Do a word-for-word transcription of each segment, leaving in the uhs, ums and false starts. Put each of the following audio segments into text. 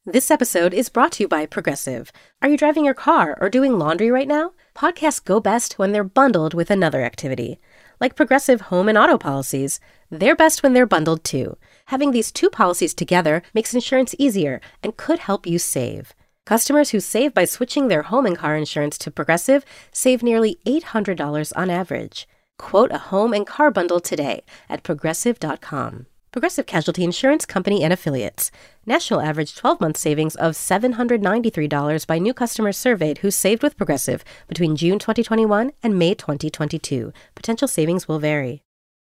This episode is brought to you by Progressive. Are you driving your car or doing laundry right now? Podcasts go best when they're bundled with another activity. Like Progressive home and auto policies, they're best when they're bundled too. Having these two policies together makes insurance easier and could help you save. Customers who save by switching their home and car insurance to Progressive save nearly eight hundred dollars on average. Quote a home and car bundle today at progressive dot com. Progressive Casualty Insurance Company and Affiliates. National average twelve-month savings of seven hundred ninety-three dollars by new customers surveyed who saved with Progressive between June twenty twenty-one and May twenty twenty-two. Potential savings will vary.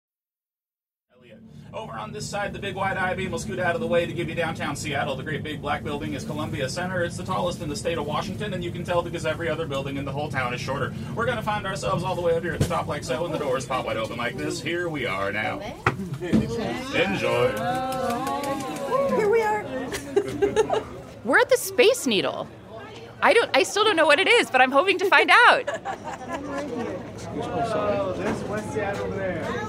Over on this side, the big wide I-beam will scoot out of the way to give you downtown Seattle. The great big black building is Columbia Center. It's the tallest in the state of Washington, and you can tell because every other building in the whole town is shorter. We're going to find ourselves all the way up here at the top like so, and the doors pop wide open like this. Here we are now. Enjoy. Here we are. We're at the Space Needle. I don't. I still don't know what it is, but I'm hoping to find out. Oh, there's West Seattle over there.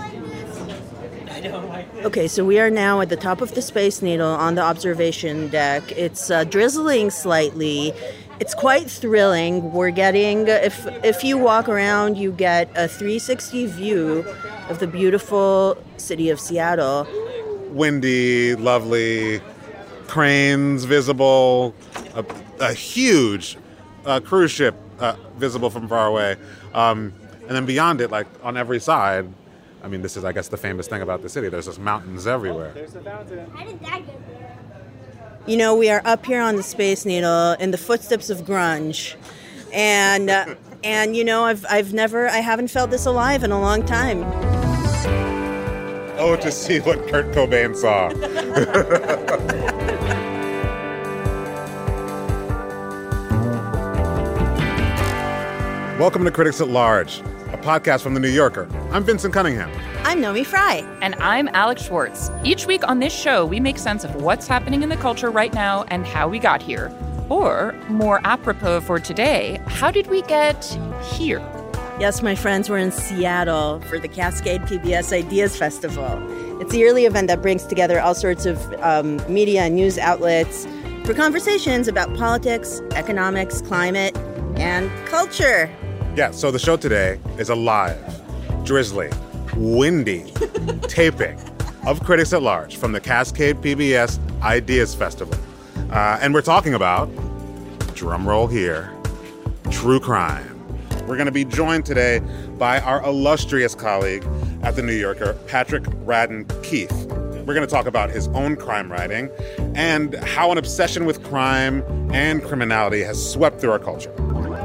Okay, so we are now at the top of the Space Needle on the observation deck. It's uh, drizzling slightly. It's quite thrilling. We're getting, if if you walk around, you get a three sixty view of the beautiful city of Seattle. Windy, lovely, cranes visible, a, a huge uh, cruise ship uh, visible from far away. Um, and then beyond it, like on every side, I mean, this is, I guess, the famous thing about the city. There's just mountains everywhere. Oh, there's a fountain. How did that get there? You know, we are up here on the Space Needle in the footsteps of grunge. And, uh, and you know, I've, I've never, I haven't felt this alive in a long time. Oh, to see what Kurt Cobain saw. Welcome to Critics at Large, a podcast from The New Yorker. I'm Vincent Cunningham. I'm Nomi Fry. And I'm Alex Schwartz. Each week on this show, we make sense of what's happening in the culture right now and how we got here. Or, more apropos for today, how did we get here? Yes, my friends, we're in Seattle for the Cascade P B S Ideas Festival. It's a yearly event that brings together all sorts of um, media and news outlets for conversations about politics, economics, climate, and culture. Yeah, so the show today is a live, drizzly, windy taping of Critics at Large from the Cascade P B S Ideas Festival. Uh, and we're talking about, drumroll here, true crime. We're going to be joined today by our illustrious colleague at The New Yorker, Patrick Radden Keefe. We're going to talk about his own crime writing and how an obsession with crime and criminality has swept through our culture.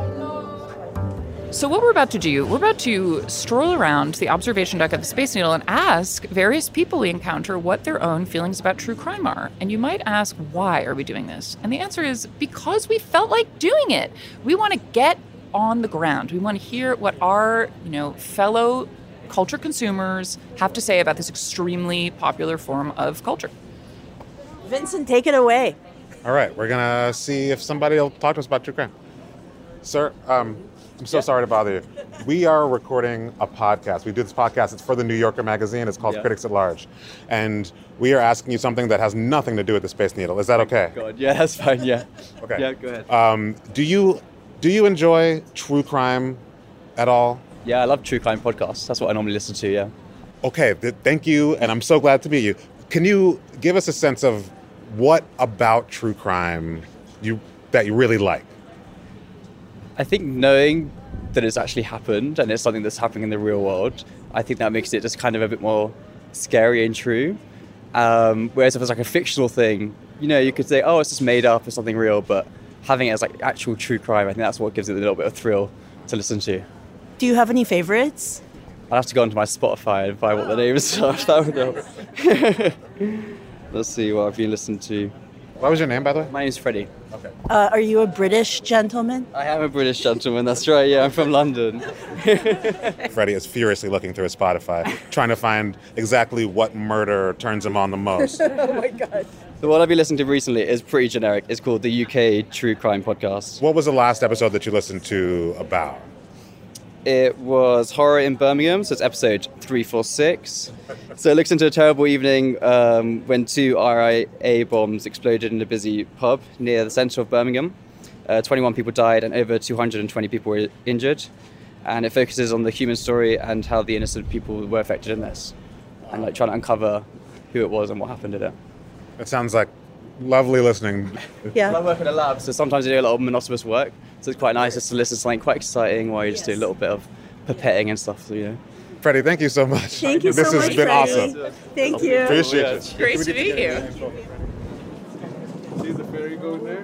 So what we're about to do, we're about to stroll around the observation deck of the Space Needle and ask various people we encounter what their own feelings about true crime are. And you might ask, why are we doing this? And the answer is because we felt like doing it. We want to get on the ground. We want to hear what our, you know, fellow culture consumers have to say about this extremely popular form of culture. Vincent, take it away. All right, we're going to see if somebody will talk to us about true crime. Sir, um... I'm so yeah. sorry to bother you. We are recording a podcast. We do this podcast. It's for the New Yorker magazine. It's called yeah. Critics at Large. And we are asking you something that has nothing to do with the Space Needle. Is that okay? God, yeah, that's fine, yeah. Okay. Yeah, go ahead. Um, do you do you enjoy true crime at all? Yeah, I love true crime podcasts. That's what I normally listen to, yeah. Okay, th- thank you, and I'm so glad to meet you. Can you give us a sense of what about true crime you that you really like? I think knowing that it's actually happened and it's something that's happening in the real world, I think that makes it just kind of a bit more scary and true. Um, whereas if it's like a fictional thing, you know, you could say, oh, it's just made up or something real, but having it as like actual true crime, I think that's what gives it a little bit of thrill to listen to. Do you have any favorites? I'll have to go onto my Spotify and find what the names are. That would help. Let's see what I've been listening to. What was your name, by the way? My name's Freddie. Okay. Uh, are you a British gentleman? I am a British gentleman, that's right, yeah, I'm from London. Freddie is furiously looking through his Spotify, trying to find exactly what murder turns him on the most. Oh my God. The one I've been listening to recently is pretty generic. It's called the U K True Crime Podcast. What was the last episode that you listened to about? It was Horror in Birmingham, so it's episode three forty-six. So it looks into a terrible evening um, when two R I A bombs exploded in a busy pub near the centre of Birmingham. Uh, twenty-one people died and over two hundred twenty people were injured. And it focuses on the human story and how the innocent people were affected in this. And like trying to uncover who it was and what happened in it. It sounds like lovely listening. Yeah. I work in a lab, so sometimes I do a lot of monotonous work. So it's quite nice just to listen to something quite exciting while you just do a little bit of pipetting and stuff, you know. Freddie, thank you so much. Thank you this so has much, been Freddie. awesome. Thank you. Appreciate it. Great to meet you. See the ferry going there?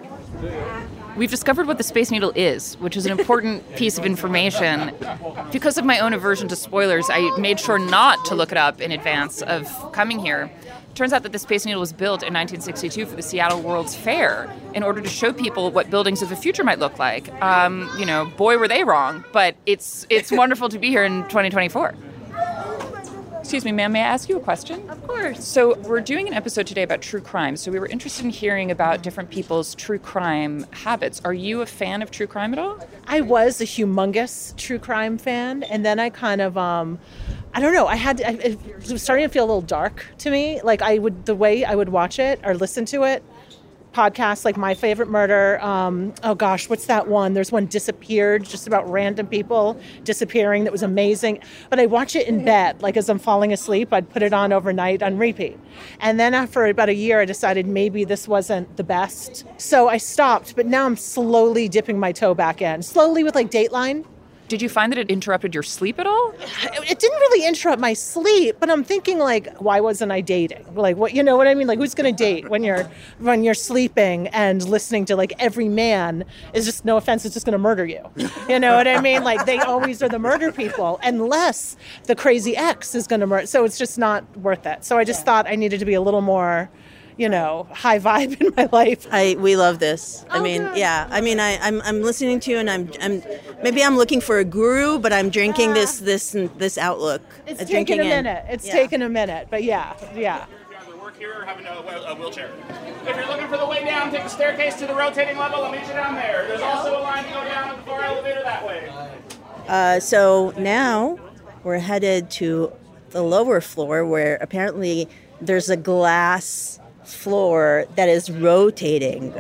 We've discovered what the Space Needle is, which is an important piece of information. Because of my own aversion to spoilers, I made sure not to look it up in advance of coming here. It turns out that the Space Needle was built in nineteen sixty-two for the Seattle World's Fair in order to show people what buildings of the future might look like. Um, you know, boy, were they wrong, but it's it's wonderful to be here in twenty twenty-four. Excuse me, ma'am, may I ask you a question? Of course. So we're doing an episode today about true crime, so we were interested in hearing about different people's true crime habits. Are you a fan of true crime at all? I was a humongous true crime fan, and then I kind of, um, I don't know, I had, I, it was starting to feel a little dark to me. Like I would, the way I would watch it or listen to it, podcasts like My Favorite Murder, um, oh gosh, what's that one? There's one Disappeared, just about random people disappearing that was amazing. But I watch it in bed, like as I'm falling asleep, I'd put it on overnight on repeat. And then after about a year, I decided maybe this wasn't the best. So I stopped, but now I'm slowly dipping my toe back in, slowly with like Dateline. Did you find that it interrupted your sleep at all? It didn't really interrupt my sleep, but I'm thinking like, why wasn't I dating? Like, what, you know what I mean? Like, who's going to date when you're when you're sleeping and listening to like every man is just, no offense, it's just going to murder you. You know what I mean? Like they always are the murder people, unless the crazy ex is going to murder. So it's just not worth it. So I just thought I needed to be a little more, you know, high vibe in my life. I we love this. I Oh, mean, good. yeah. I mean, I, I'm I'm listening to you, and I'm I'm maybe I'm looking for a guru, but I'm drinking Yeah. this this this outlook. It's Uh, taken drinking a in. minute. It's Yeah. taken a minute, but yeah, yeah. Either work here or have a, a wheelchair. If you're looking for the way down, take the staircase to the rotating level. I'll meet you down there. There's also a line to go down at the far elevator that way. Uh, so now we're headed to the lower floor, where apparently there's a glass floor that is rotating.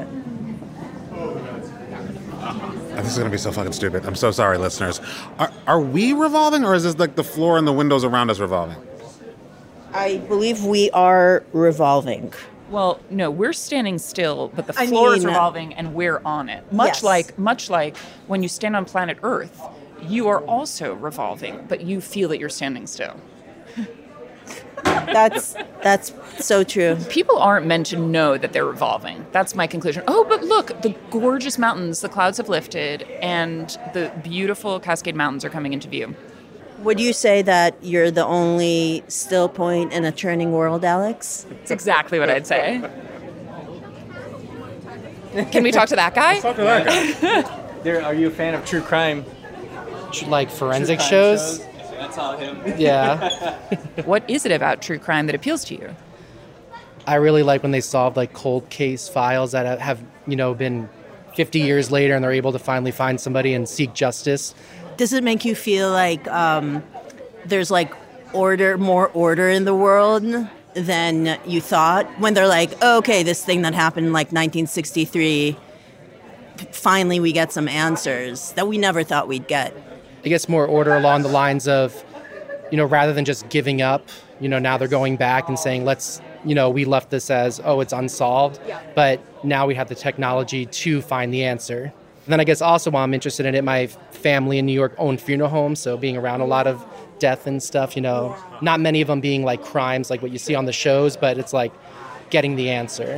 This is going to be so fucking stupid. I'm so sorry, listeners. Are, are we revolving, or is this like the floor and the windows around us revolving? I believe we are revolving. Well, no, we're standing still, but the I floor is mean- revolving and we're on it. Much Yes. like much like when you stand on planet Earth, you are also revolving, but you feel that you're standing still. That's that's so true. People aren't meant to know that they're revolving. That's my conclusion. Oh, but look, the gorgeous mountains, the clouds have lifted, and the beautiful Cascade Mountains are coming into view. Would you say that you're the only still point in a turning world, Alex? That's exactly what I'd say. Can we talk to that guy? Talk to that guy. There, are you a fan of true crime? Tr- Like forensic Crime shows? That's all him. Yeah. What is it about true crime that appeals to you? I really like when they solve like cold case files that have, you know, been fifty years later and they're able to finally find somebody and seek justice. Does it make you feel like um, there's like order, more order in the world than you thought? When they're like, oh, okay, this thing that happened in like nineteen sixty-three, finally we get some answers that we never thought we'd get. I guess more order along the lines of, you know, rather than just giving up, you know, now they're going back and saying, let's, you know, we left this as, oh, it's unsolved, but now we have the technology to find the answer. And then I guess also while I'm interested in it, my family in New York own funeral homes, so being around a lot of death and stuff, you know, not many of them being like crimes like what you see on the shows, but it's like getting the answer.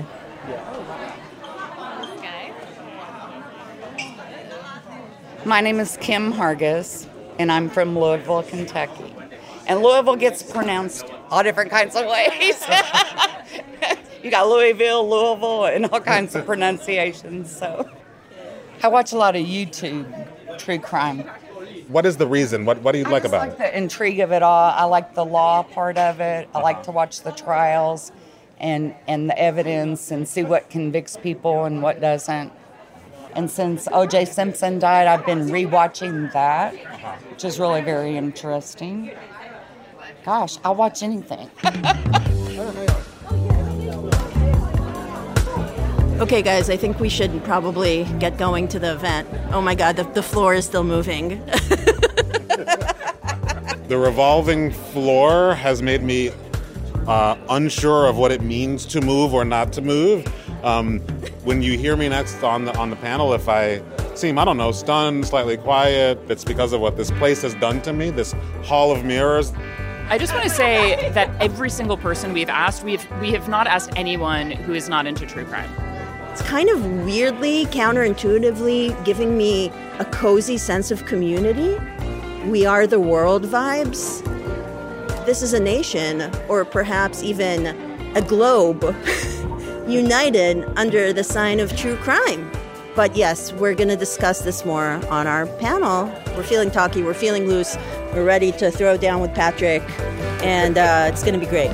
My name is Kim Hargis, and I'm from Louisville, Kentucky. And Louisville gets pronounced all different kinds of ways. You got Louisville, Louisville, and all kinds of pronunciations. So I watch a lot of YouTube true crime. What is the reason? What What do you I like just about like it? the intrigue of it all. I like the law part of it. I like to watch the trials and, and the evidence and see what convicts people and what doesn't. And since O J Simpson died, I've been rewatching that, which is really very interesting. Gosh, I'll watch anything. Okay, guys, I think we should probably get going to the event. Oh my God, the, the floor is still moving. The revolving floor has made me uh, unsure of what it means to move or not to move. Um, when you hear me next on the on the panel, if I seem, I don't know, stunned, slightly quiet, it's because of what this place has done to me, this hall of mirrors. I just want to say that every single person we've asked, we've we have not asked anyone who is not into true crime. It's kind of weirdly, counterintuitively giving me a cozy sense of community. We are the world vibes. This is a nation, or perhaps even a globe, united under the sign of true crime. But yes, we're going to discuss this more on our panel. We're feeling talky, we're feeling loose, we're ready to throw down with Patrick, and uh, it's going to be great.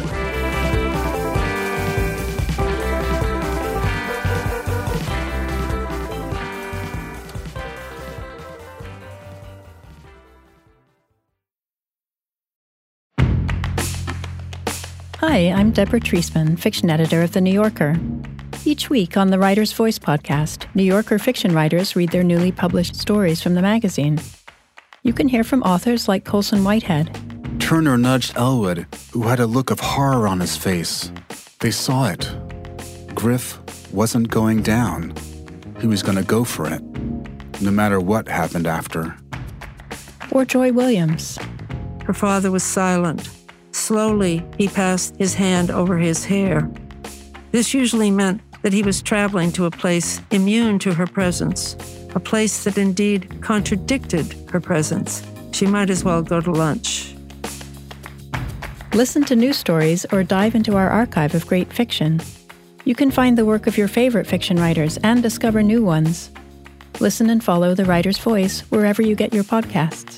Hi, I'm Deborah Treisman, fiction editor of The New Yorker. Each week on the Writer's Voice podcast, New Yorker fiction writers read their newly published stories from the magazine. You can hear from authors like Colson Whitehead. Turner nudged Elwood, who had a look of horror on his face. They saw it. Griff wasn't going down. He was going to go for it, no matter what happened after. Or Joy Williams. Her father was silent. Slowly, he passed his hand over his hair. This usually meant that he was traveling to a place immune to her presence, a place that indeed contradicted her presence. She might as well go to lunch. Listen to news stories or dive into our archive of great fiction. You can find the work of your favorite fiction writers and discover new ones. Listen and follow The Writer's Voice wherever you get your podcasts.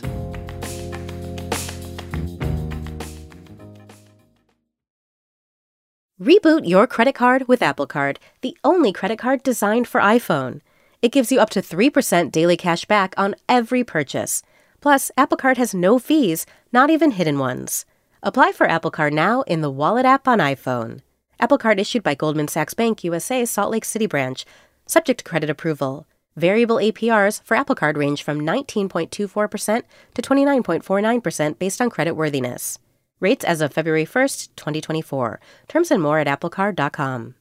Reboot your credit card with Apple Card, the only credit card designed for iPhone. It gives you up to three percent daily cash back on every purchase. Plus, Apple Card has no fees, not even hidden ones. Apply for Apple Card now in the Wallet app on iPhone. Apple Card issued by Goldman Sachs Bank U S A Salt Lake City branch. Subject to credit approval. Variable A P Rs for Apple Card range from nineteen point two four percent to twenty-nine point four nine percent based on creditworthiness. Rates as of February first, twenty twenty-four. Terms and more at apple card dot com.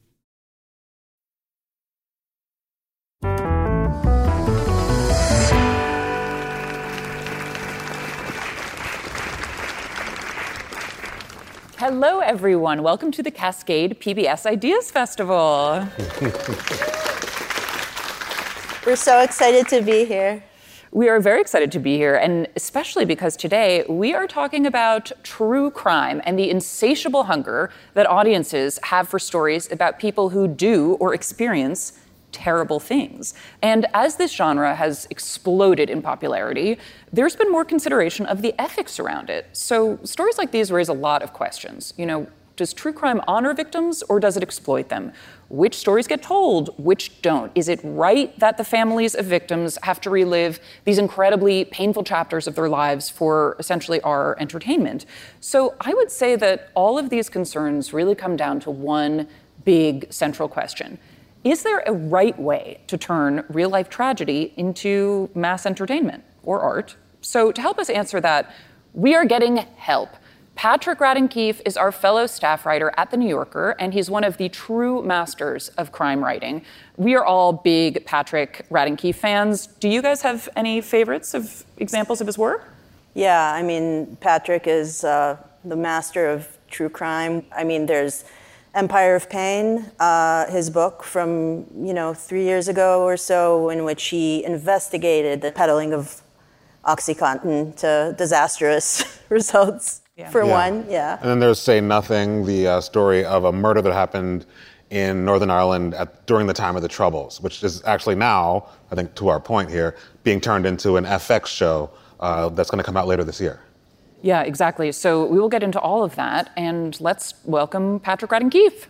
Hello, everyone. Welcome to the Cascade P B S Ideas Festival. We're so excited to be here. We are very excited to be here, and especially because today we are talking about true crime and the insatiable hunger that audiences have for stories about people who do or experience terrible things. And as this genre has exploded in popularity, there's been more consideration of the ethics around it. So stories like these raise a lot of questions. You know, does true crime honor victims or does it exploit them? Which stories get told, which don't? Is it right that the families of victims have to relive these incredibly painful chapters of their lives for essentially our entertainment? So I would say that all of these concerns really come down to one big central question. Is there a right way to turn real-life tragedy into mass entertainment or art? So to help us answer that, we are getting help. Patrick Radden Keefe is our fellow staff writer at The New Yorker, and he's one of the true masters of crime writing. We are all big Patrick Radden Keefe fans. Do you guys have any favorites of examples of his work? Yeah, I mean, Patrick is uh, the master of true crime. I mean, there's Empire of Pain, uh, his book from, you know, three years ago or so, in which he investigated the peddling of OxyContin to disastrous results. Yeah. For yeah. one, yeah. And then there's Say Nothing, the uh, story of a murder that happened in Northern Ireland at, during the time of the Troubles, which is actually now, I think to our point here, being turned into an F X show uh, that's going to come out later this year. Yeah, exactly. So we will get into all of that, and let's welcome Patrick Radden Keefe.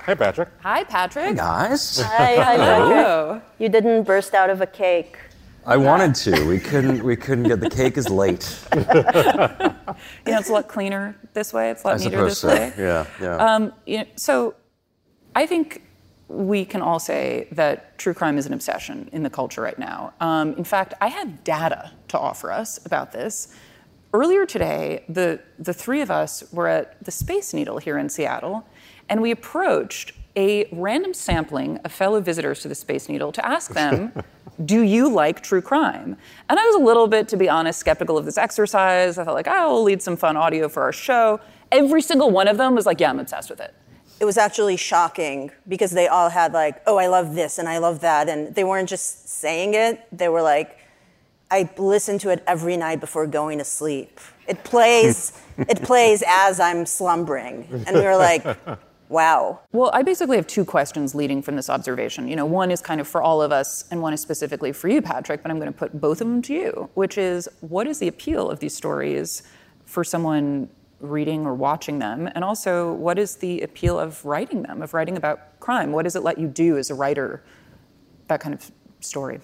Hey, Patrick. Hi, Patrick. Hey, guys. Hi, hi, Hello. Patrick. You didn't burst out of a cake. I wanted to. We couldn't. We couldn't get the cake is late. You know, it's a lot cleaner this way. It's a lot I neater suppose this so. way. Yeah, yeah. Um, you know, so I think we can all say that true crime is an obsession in the culture right now. Um, in fact, I have data to offer us about this. Earlier today, the, the three of us were at the Space Needle here in Seattle, and we approached a random sampling of fellow visitors to the Space Needle to ask them, do you like true crime? And I was a little bit, to be honest, skeptical of this exercise. I thought like, oh, we'll lead some fun audio for our show. Every single one of them was like, yeah, I'm obsessed with it. It was actually shocking because they all had like, oh, I love this and I love that. And they weren't just saying it. They were like, I listen to it every night before going to sleep. It plays, it plays as I'm slumbering. And we were like, wow. Well, I basically have two questions leading from this observation. You know, one is kind of for all of us, and one is specifically for you, Patrick, but I'm going to put both of them to you, which is, what is the appeal of these stories for someone reading or watching them? And also, what is the appeal of writing them, of writing about crime? What does it let you do as a writer, that kind of story?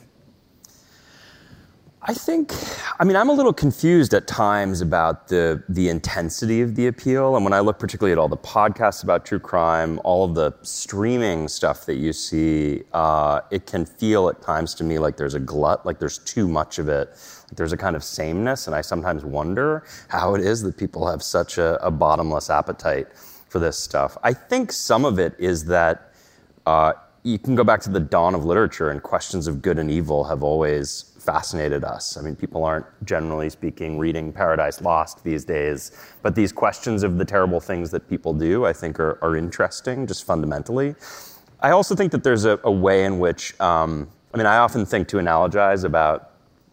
I think, I mean, I'm a little confused at times about the the intensity of the appeal. And when I look particularly at all the podcasts about true crime, all of the streaming stuff that you see, uh, it can feel at times to me like there's a glut, like there's too much of it. Like there's a kind of sameness. And I sometimes wonder how it is that people have such a, a bottomless appetite for this stuff. I think some of it is that uh, you can go back to the dawn of literature, and questions of good and evil have always fascinated us. I mean, people aren't, generally speaking, reading Paradise Lost these days, but these questions of the terrible things that people do, I think, are, are interesting, just fundamentally. I also think that there's a, a way in which, um, I mean, I often think to analogize about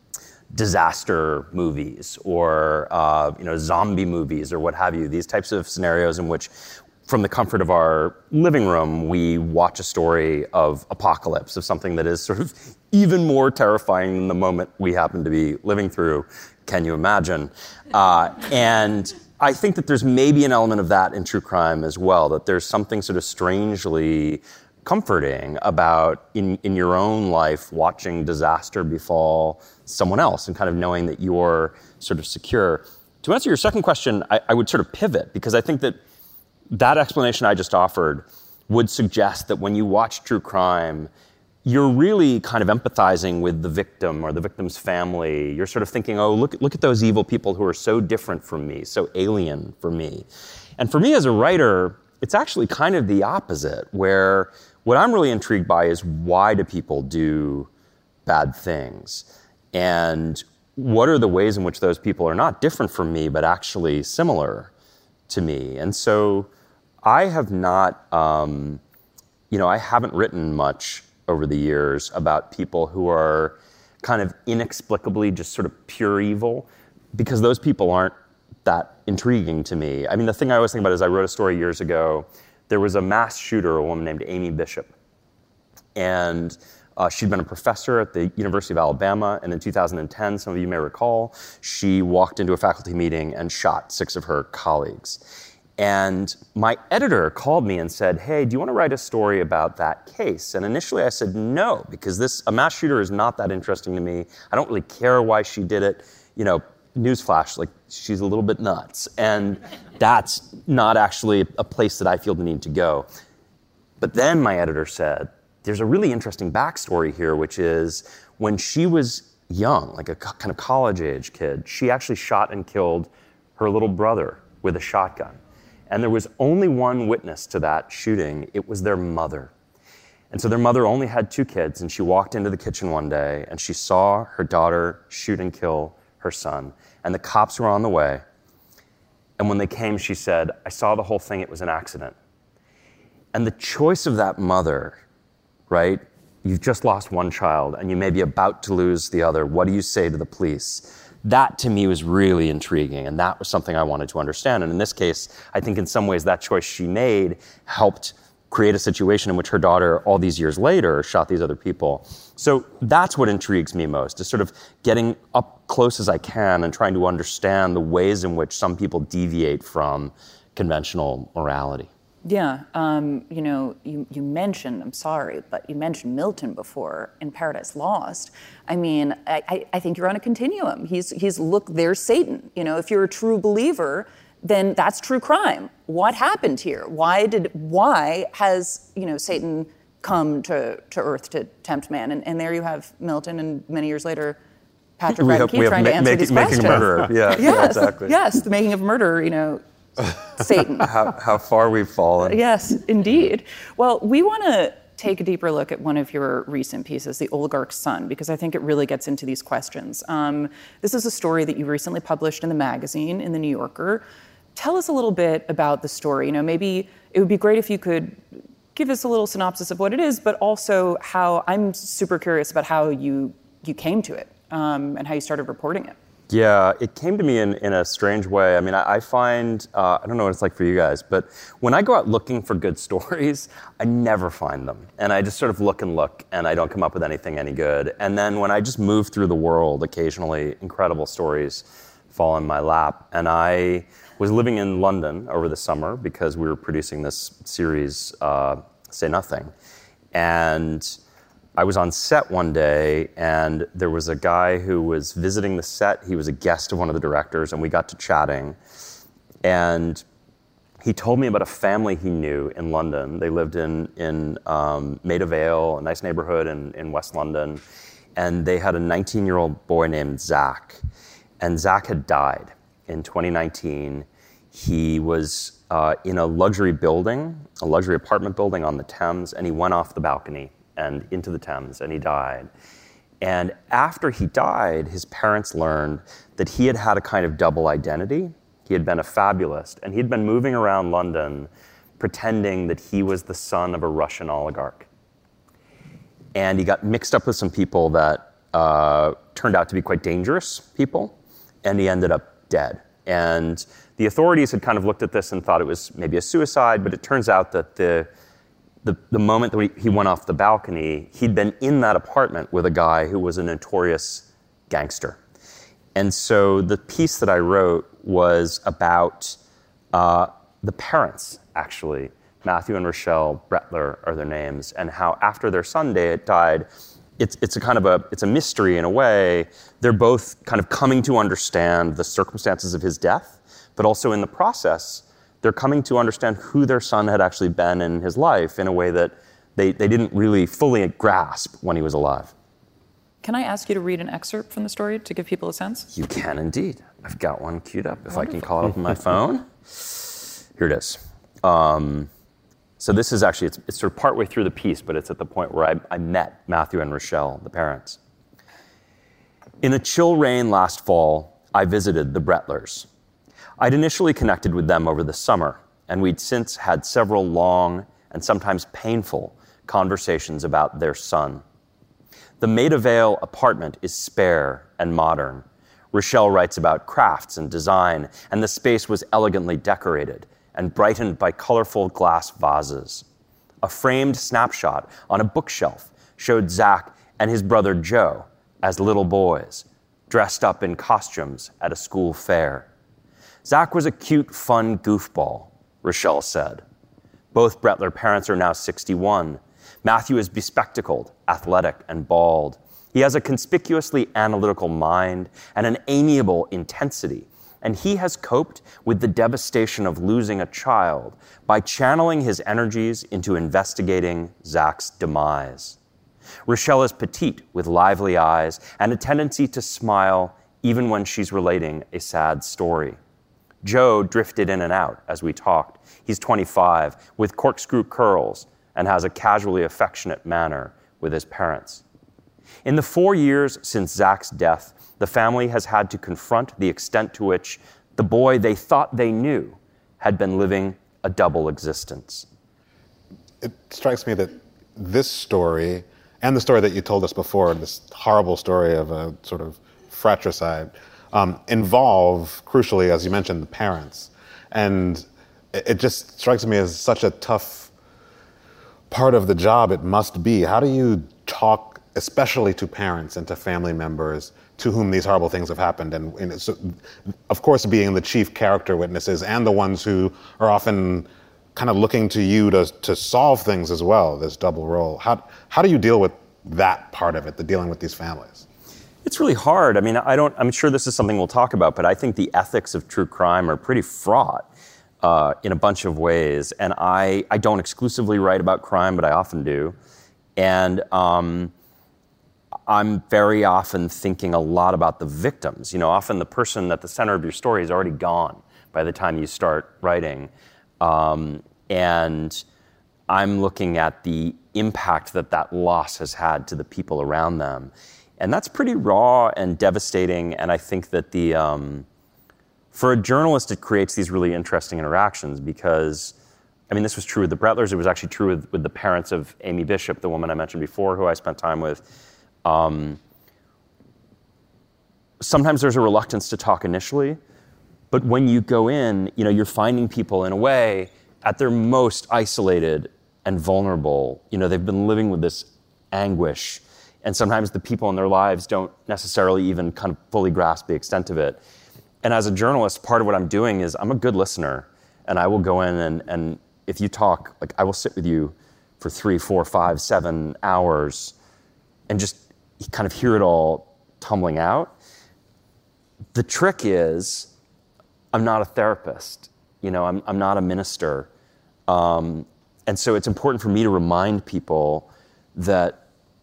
disaster movies or, uh, you know, zombie movies or what have you, these types of scenarios in which, from the comfort of our living room, we watch a story of apocalypse, of something that is sort of even more terrifying than the moment we happen to be living through. Can you imagine? Uh, and I think that there's maybe an element of that in true crime as well, that there's something sort of strangely comforting about, in, in your own life, watching disaster befall someone else and kind of knowing that you're sort of secure. To answer your second question, I, I would sort of pivot, because I think that that explanation I just offered would suggest that when you watch true crime, you're really kind of empathizing with the victim or the victim's family. You're sort of thinking, oh, look, look at those evil people who are so different from me, so alien for me. And for me as a writer, it's actually kind of the opposite, where what I'm really intrigued by is, why do people do bad things? And what are the ways in which those people are not different from me, but actually similar to me? And so I have not, um, you know, I haven't written much over the years about people who are kind of inexplicably just sort of pure evil, because those people aren't that intriguing to me. I mean, the thing I always think about is, I wrote a story years ago. There was a mass shooter, a woman named Amy Bishop. And uh, she'd been a professor at the University of Alabama. And in two thousand ten, some of you may recall, she walked into a faculty meeting and shot six of her colleagues. And my editor called me and said, hey, do you want to write a story about that case? And initially I said no, because this a mass shooter is not that interesting to me. I don't really care why she did it. You know, newsflash, like, she's a little bit nuts. And that's not actually a place that I feel the need to go. But then my editor said, there's a really interesting backstory here, which is, when she was young, like a kind of college-age kid, she actually shot and killed her little brother with a shotgun. And there was only one witness to that shooting. It was their mother. And so their mother only had two kids, and she walked into the kitchen one day, and she saw her daughter shoot and kill her son. And the cops were on the way. And when they came, she said, I saw the whole thing, it was an accident. And the choice of that mother, right? You've just lost one child, and you may be about to lose the other. What do you say to the police? That, to me, was really intriguing, and that was something I wanted to understand. And in this case, I think in some ways that choice she made helped create a situation in which her daughter, all these years later, shot these other people. So that's what intrigues me most, is sort of getting up close as I can and trying to understand the ways in which some people deviate from conventional morality. Yeah, um, you know, you, you mentioned, I'm sorry, but you mentioned Milton before in Paradise Lost. I mean, I, I, I think you're on a continuum. He's, he's, look, there's Satan. You know, if you're a true believer, then that's true crime. What happened here? Why did, why has, you know, Satan come to, to Earth to tempt man? And, and there you have Milton, and many years later, Patrick Radke trying to ma- answer make, these making questions. Making a murderer, yeah, yes, yeah, exactly. Yes, the making of a murderer, you know, Satan. how, how far we've fallen. Yes, indeed. Well, we want to take a deeper look at one of your recent pieces, The Oligarch's Son, because I think it really gets into these questions. Um, this is a story that you recently published in the magazine, in The New Yorker. Tell us a little bit about the story. You know, maybe it would be great if you could give us a little synopsis of what it is, but also how, I'm super curious about how you, you came to it um, and how you started reporting it. Yeah, it came to me in, in a strange way. I mean, I, I find, uh, I don't know what it's like for you guys, but when I go out looking for good stories, I never find them. And I just sort of look and look, and I don't come up with anything any good. And then when I just move through the world, occasionally incredible stories fall in my lap. And I was living in London over the summer because we were producing this series, uh, Say Nothing. And I was on set one day, and there was a guy who was visiting the set. He was a guest of one of the directors, and we got to chatting. And he told me about a family he knew in London. They lived in, in um, Maida Vale, a nice neighborhood in, in West London. And they had a nineteen-year-old boy named Zach. And Zach had died in twenty nineteen. He was uh, in a luxury building, a luxury apartment building on the Thames, and he went off the balcony and into the Thames, and he died. And after he died, his parents learned that he had had a kind of double identity. He had been a fabulist, and he'd been moving around London pretending that he was the son of a Russian oligarch. And he got mixed up with some people that uh, turned out to be quite dangerous people, and he ended up dead. And the authorities had kind of looked at this and thought it was maybe a suicide, but it turns out that the The, the moment that he went off the balcony, he'd been in that apartment with a guy who was a notorious gangster. And so the piece that I wrote was about uh, the parents, actually. Matthew and Rochelle Brettler are their names, and how after their son died, it's, it's a kind of a, it's a mystery in a way. They're both kind of coming to understand the circumstances of his death, but also in the process, they're coming to understand who their son had actually been in his life in a way that they, they didn't really fully grasp when he was alive. Can I ask you to read an excerpt from the story to give people a sense? You can indeed. I've got one queued up. If Wonderful. I can call it up on my phone. Here it is. Um, so this is actually, it's, it's sort of partway through the piece, but it's at the point where I, I met Matthew and Rochelle, the parents. In the chill rain last fall, I visited the Brettlers. I'd initially connected with them over the summer, and we'd since had several long and sometimes painful conversations about their son. The Maida Vale apartment is spare and modern. Rochelle writes about crafts and design, and the space was elegantly decorated and brightened by colorful glass vases. A framed snapshot on a bookshelf showed Zach and his brother Joe as little boys, dressed up in costumes at a school fair. Zach was a cute, fun goofball, Rochelle said. Both Brettler parents are now sixty-one. Matthew is bespectacled, athletic, and bald. He has a conspicuously analytical mind and an amiable intensity, and he has coped with the devastation of losing a child by channeling his energies into investigating Zach's demise. Rochelle is petite with lively eyes and a tendency to smile even when she's relating a sad story. Joe drifted in and out as we talked. He's twenty-five, with corkscrew curls, and has a casually affectionate manner with his parents. In the four years since Zach's death, the family has had to confront the extent to which the boy they thought they knew had been living a double existence. It strikes me that this story, and the story that you told us before, this horrible story of a sort of fratricide, Um, involve, crucially, as you mentioned, the parents. And it, it just strikes me as such a tough part of the job it must be. How do you talk, especially to parents and to family members to whom these horrible things have happened? And, and so, of course, being the chief character witnesses and the ones who are often kind of looking to you to to solve things as well, this double role. How how do you deal with that part of it, the dealing with these families? It's really hard. I mean, I don't, I'm sure this is something we'll talk about, but I think the ethics of true crime are pretty fraught uh, in a bunch of ways. And I, I don't exclusively write about crime, but I often do. And um, I'm very often thinking a lot about the victims. You know, often the person at the center of your story is already gone by the time you start writing. Um, and I'm looking at the impact that that loss has had to the people around them. And that's pretty raw and devastating. And I think that the, um, for a journalist, it creates these really interesting interactions because, I mean, this was true with the Brettlers. It was actually true with, with the parents of Amy Bishop, the woman I mentioned before, who I spent time with. Um, sometimes there's a reluctance to talk initially, but when you go in, you know, you're finding people in a way at their most isolated and vulnerable. You know, they've been living with this anguish. And sometimes the people in their lives don't necessarily even kind of fully grasp the extent of it. And as a journalist, part of what I'm doing is I'm a good listener. And I will go in and, and if you talk, like I will sit with you for three, four, five, seven hours and just kind of hear it all tumbling out. The trick is I'm not a therapist. You know, I'm, I'm not a minister. Um, and so it's important for me to remind people that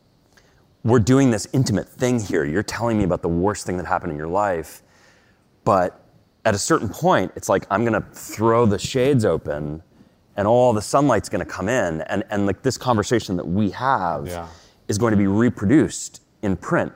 we're doing this intimate thing here. You're telling me about the worst thing that happened in your life. But at a certain point, it's like, I'm gonna throw the shades open and all the sunlight's gonna come in. And, and like this conversation that we have yeah. is going to be reproduced in print.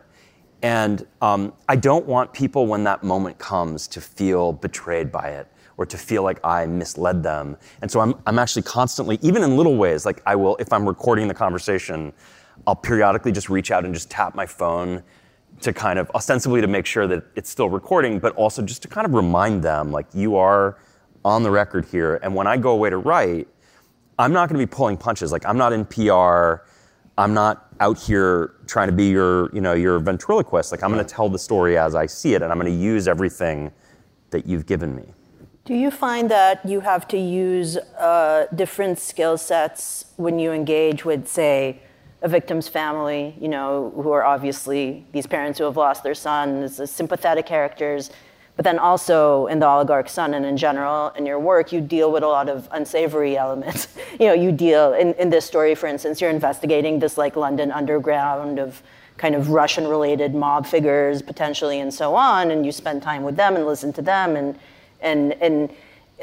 And um, I don't want people when that moment comes to feel betrayed by it or to feel like I misled them. And so I'm, I'm actually constantly, even in little ways, like I will, if I'm recording the conversation, I'll periodically just reach out and just tap my phone to kind of ostensibly to make sure that it's still recording, but also just to kind of remind them, like, you are on the record here. And when I go away to write, I'm not going to be pulling punches. Like, I'm not in P R. I'm not out here trying to be your, you know, your ventriloquist. Like, I'm going to tell the story as I see it, and I'm going to use everything that you've given me. Do you find that you have to use uh, different skill sets when you engage with, say, a victim's family, you know, who are obviously these parents who have lost their son, as sympathetic characters, but then also in The Oligarch's Son and in general in your work, you deal with a lot of unsavory elements. You know, you deal, in, in this story, for instance, you're investigating this like London underground of kind of Russian-related mob figures potentially and so on, and you spend time with them and listen to them, and and and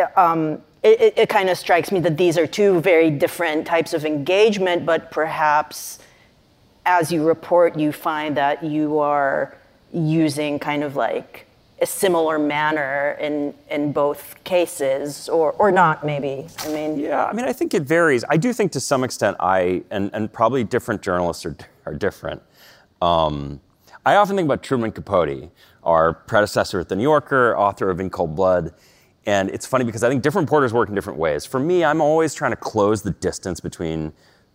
um, It, it kind of strikes me that these are two very different types of engagement, but perhaps as you report, you find that you are using kind of like a similar manner in, in both cases, or, or not maybe. I mean, yeah, I mean, I think it varies. I do think to some extent I, and, and probably different journalists are, are different. Um, I often think about Truman Capote, our predecessor at The New Yorker, author of In Cold Blood. And it's funny because I think different reporters work in different ways. For me, I'm always trying to close the distance between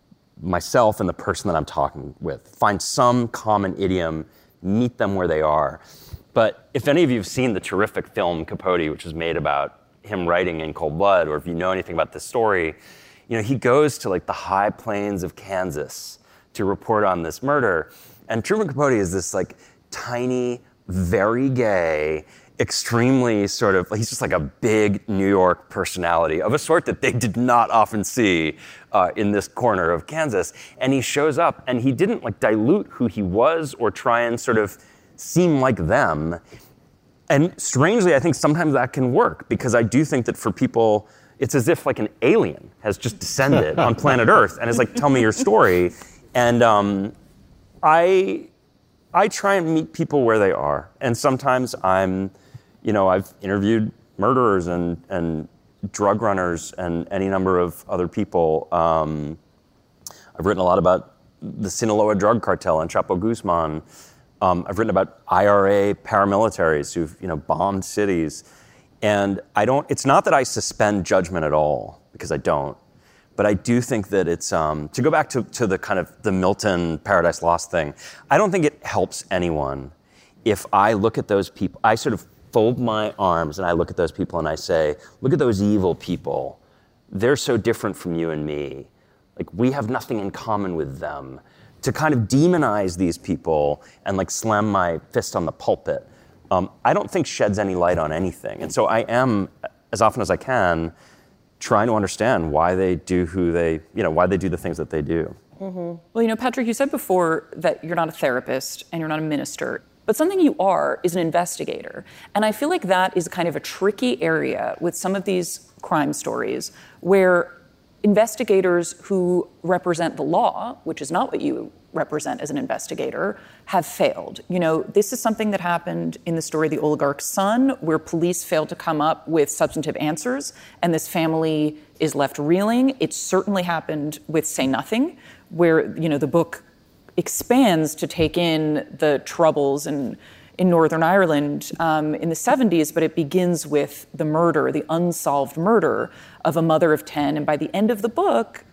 myself and the person that I'm talking with. Find some common idiom, meet them where they are. But if any of you have seen the terrific film Capote, which was made about him writing In Cold Blood, or if you know anything about this story, you know, he goes to like the high plains of Kansas to report on this murder. And Truman Capote is this like tiny, very gay, extremely sort of, he's just like a big New York personality of a sort that they did not often see uh, in this corner of Kansas. And he shows up and he didn't like dilute who he was or try and sort of seem like them. And strangely, I think sometimes that can work because I do think that for people, it's as if like an alien has just descended on planet Earth and is like, tell me your story. And um, I, I try and meet people where they are. And sometimes I'm, you know, I've interviewed murderers and, and drug runners and any number of other people. Um, I've written a lot about the Sinaloa drug cartel and Chapo Guzman. Um, I've written about I R A paramilitaries who've, you know, bombed cities. And I don't, it's not that I suspend judgment at all, because I don't. But I do think that it's, um, to go back to, to the kind of the Milton Paradise Lost thing, I don't think it helps anyone if I look at those people, I sort of fold my arms and I look at those people and I say, look at those evil people they're so different from you and me. Like, we have nothing in common with them. To kind of demonize these people and like slam my fist on the pulpit, um, I don't think sheds any light on anything. And so I am, as often as I can, trying to understand why they do who they, you know, why they do the things that they do. Mm-hmm. Well, you know, Patrick, you said before that you're not a therapist and you're not a minister, but something you are is an investigator. And I feel like that is kind of a tricky area with some of these crime stories where investigators who represent the law, which is not what you represent as an investigator, have failed. You know, this is something that happened in the story The Oligarch's Son, where police failed to come up with substantive answers, and this family is left reeling. It certainly happened with Say Nothing, where, you know, the book expands to take in the troubles and in Northern Ireland um, in the seventies, but it begins with the murder, the unsolved murder of a mother of ten. And by the end of the book,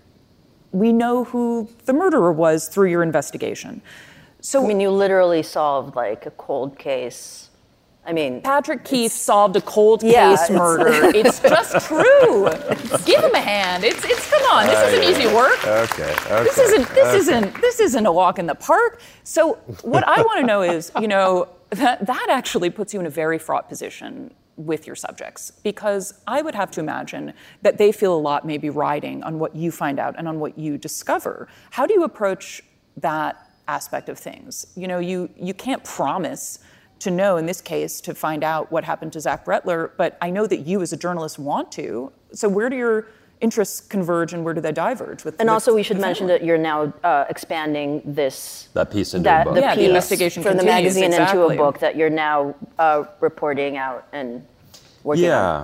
we know who the murderer was through your investigation. So I mean, you literally solved like a cold case. I mean, Patrick Keefe solved a cold yeah, case it's, murder. It's just true. Give him a hand. It's it's come on. This Uh, isn't yeah. easy work. Okay, okay. This isn't this okay. isn't this isn't a walk in the park. So what I want to know is, you know, that that actually puts you in a very fraught position with your subjects, because I would have to imagine that they feel a lot maybe riding on what you find out and on what you discover. How do you approach that aspect of things? You know, you you can't promise to know, in this case, to find out what happened to Zach Bretler, but I know that you as a journalist want to. So where do your interests converge and where do they diverge? With, and with also we should the mention family? that you're now uh, expanding this That piece into that a book. the Yeah, the piece investigation from the continues, magazine into exactly. a book that you're now uh, reporting out and working on. Yeah.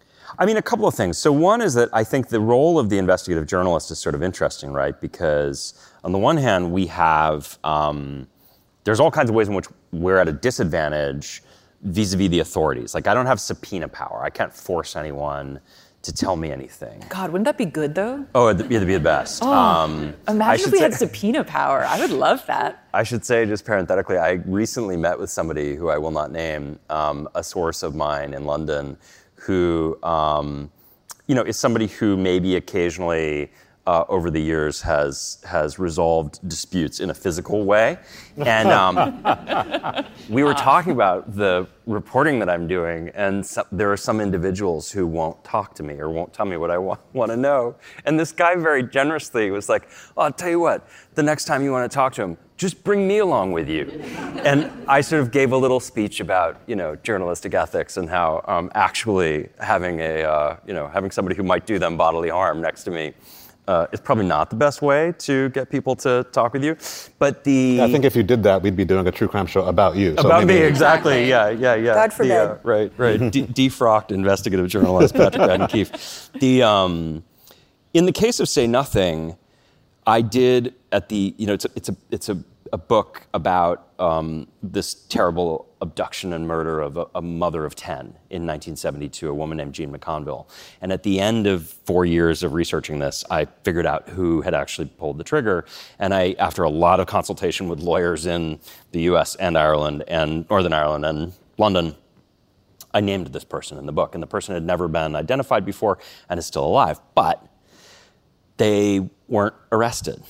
I mean, a couple of things. So one is that I think the role of the investigative journalist is sort of interesting, right? Because on the one hand, we have, um, there's all kinds of ways in which we're at a disadvantage vis-a-vis the authorities. Like, I don't have subpoena power. I can't force anyone to tell me anything. God, wouldn't that be good though? Oh, it'd be it'd be the best. Oh, Um, I imagine if should we say- had subpoena power. I would love that. I should say, just parenthetically, I recently met with somebody who I will not name, um, a source of mine in London, who, um, you know, is somebody who maybe occasionally uh, over the years has has resolved disputes in a physical way, and um, we were talking about the reporting that I'm doing, and so, there are some individuals who won't talk to me or won't tell me what I wa- want to know, and this guy very generously was like, oh, "I'll tell you what, the next time you want to talk to him, just bring me along with you." And I sort of gave a little speech about, you know, journalistic ethics and how um, actually having a, uh, you know, having somebody who might do them bodily harm next to me uh, is probably not the best way to get people to talk with you. But the I think if you did that, we'd be doing a true crime show about you. So about maybe- me, exactly. Yeah, yeah, yeah. God forbid. The, uh, right, right. De- defrocked investigative journalist Patrick Radden Keefe. The um, in the case of Say Nothing, I did at the, you know, it's a, it's a, it's a, a book about um, this terrible abduction and murder of a, a mother of ten in nineteen seventy-two, a woman named Jean McConville. And at the end of four years of researching this, I figured out who had actually pulled the trigger. And I, after a lot of consultation with lawyers in the U S and Ireland and Northern Ireland and London, I named this person in the book. And the person had never been identified before and is still alive. But they weren't arrested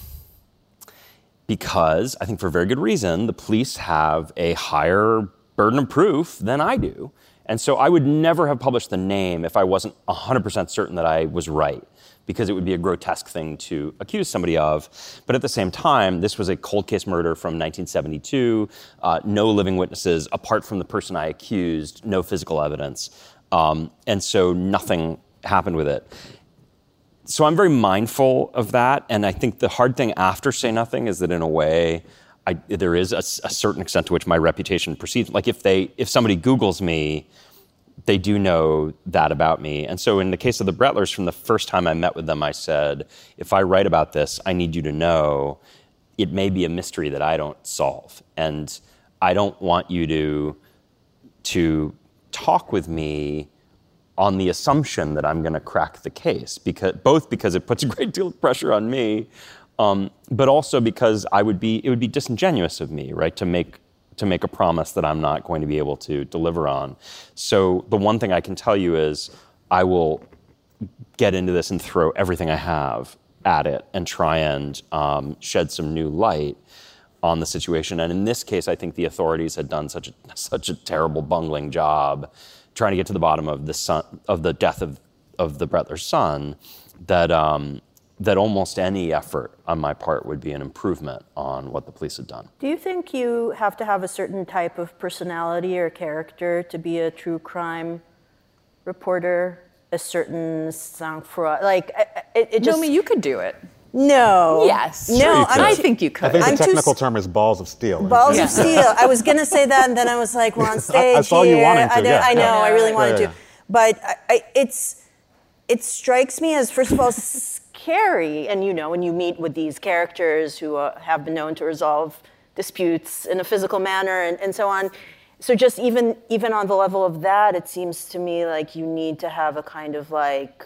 because, I think for very good reason, the police have a higher burden of proof than I do. And so I would never have published the name if I wasn't one hundred percent certain that I was right, because it would be a grotesque thing to accuse somebody of. But at the same time, this was a cold case murder from nineteen seventy-two, uh, no living witnesses, apart from the person I accused, no physical evidence. Um, and so nothing happened with it. So I'm very mindful of that, and I think the hard thing after Say Nothing is that in a way, I, there is a, a certain extent to which my reputation precedes. Like if they, if somebody Googles me, they do know that about me. And so in the case of the Bretlers, from the first time I met with them, I said, if I write about this, I need you to know it may be a mystery that I don't solve, and I don't want you to to talk with me on the assumption that I'm going to crack the case, because both because it puts a great deal of pressure on me, um, but also because I would be it would be disingenuous of me, right, to make to make a promise that I'm not going to be able to deliver on. So the one thing I can tell you is I will get into this and throw everything I have at it and try and um, shed some new light on the situation. And in this case, I think the authorities had done such a, such a terrible bungling job trying to get to the bottom of the son, of the death of, of the brother's son, that um, that almost any effort on my part would be an improvement on what the police had done. Do you think you have to have a certain type of personality or character to be a true crime reporter? A certain sang-froid, like it, it just. Nomi, you could do it. No. Yes. No, Sure I'm I too- think you could. I think the I'm too technical s- term is balls of steel. Balls Yeah. of steel. I was gonna say that, and then I was like, "We're on stage I saw you here." wanting to, I, did- yeah. I know. Yeah. I really Yeah, wanted yeah, to, yeah. but I, I, it's it strikes me as, first of all, scary. And you know, when you meet with these characters who uh, have been known to resolve disputes in a physical manner and, and so on. So just even even on the level of that, it seems to me like you need to have a kind of like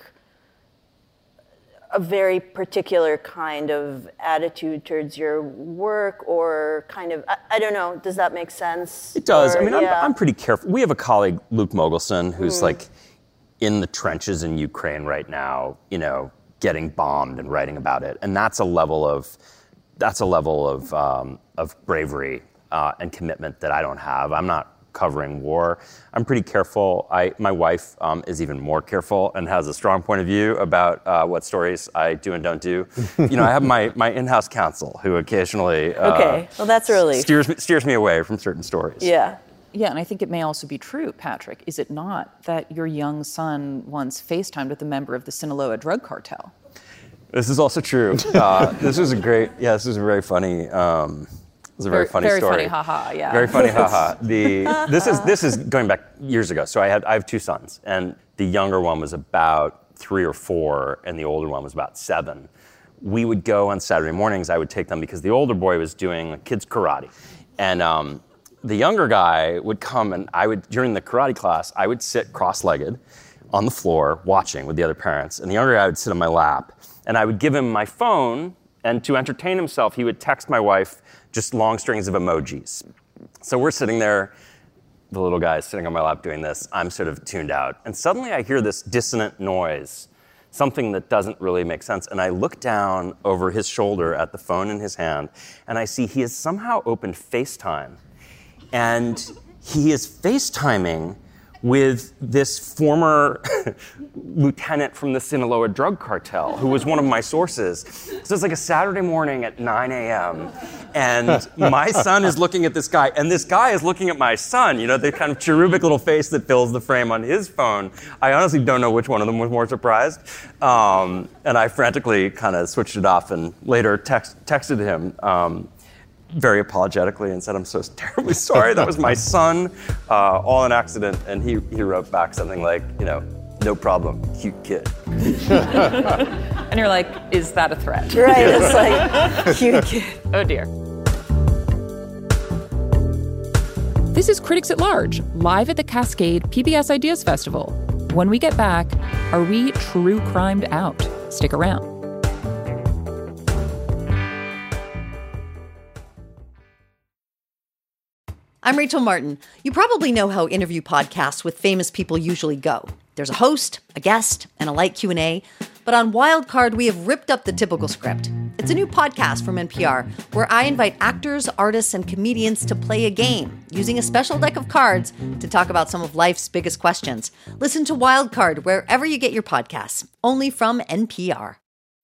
a very particular kind of attitude towards your work, or kind of, I, I don't know, does that make sense? It does. Or, I mean, yeah. I'm, I'm pretty careful. We have a colleague, Luke Mogelson, who's Mm. like in the trenches in Ukraine right now, you know, getting bombed and writing about it. And that's a level of, that's a level of, um, of bravery uh, and commitment that I don't have. I'm not covering war. I'm pretty careful. I, my wife um, is even more careful and has a strong point of view about uh, what stories I do and don't do. You know, I have my, my in-house counsel who occasionally uh, Okay, well, that's a relief. steers me, steers me away from certain stories. Yeah. Yeah, and I think it may also be true, Patrick, is it not, that your young son once FaceTimed with a member of the Sinaloa drug cartel? This is also true. Uh, this was a great, yeah, this was a very funny, um, it was a very, Very- funny very story. funny, haha, yeah. Very funny, haha. The, this is this is going back years ago. So I had I have two sons, and the younger one was about three or four, and the older one was about seven. We would go on Saturday mornings. I would take them because the older boy was doing kids karate, and um, the younger guy would come, and I would during the karate class I would sit cross-legged on the floor watching with the other parents, and the younger guy would sit on my lap, and I would give him my phone, and to entertain himself, he would text my wife just long strings of emojis. So we're sitting there, the little guy is sitting on my lap doing this, I'm sort of tuned out, and suddenly I hear this dissonant noise, something that doesn't really make sense, and I look down over his shoulder at the phone in his hand, and I see he has somehow opened FaceTime, and he is FaceTiming with this former lieutenant from the Sinaloa drug cartel, who was one of my sources. So it's like a Saturday morning at nine a.m., and my son is looking at this guy, and this guy is looking at my son, you know, the kind of cherubic little face that fills the frame on his phone. I honestly don't know which one of them was more surprised. Um, and I frantically kind of switched it off and later text, texted him um, very apologetically and said, I'm so terribly sorry, that was my son, uh, all an accident. And he, he wrote back something like, you know, no problem, cute kid. And you're like, is that a threat? Right, it's like, cute kid. Oh dear. This is Critics at Large, live at the Cascade P B S Ideas Festival. When we get back, are we true crimed out? Stick around. I'm Rachel Martin. You probably know how interview podcasts with famous people usually go. There's a host, a guest, and a light Q and A. But on Wildcard, we have ripped up the typical script. It's a new podcast from N P R where I invite actors, artists, and comedians to play a game using a special deck of cards to talk about some of life's biggest questions. Listen to Wildcard wherever you get your podcasts, only from N P R.